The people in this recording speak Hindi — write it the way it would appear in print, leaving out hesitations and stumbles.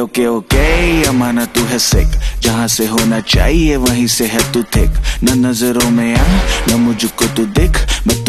ओके ओके अमाना तू है सिक, जहाँ से होना चाहिए वहीं से है तू थिक। न नजरों में आ न मुझको तू दिख, मैं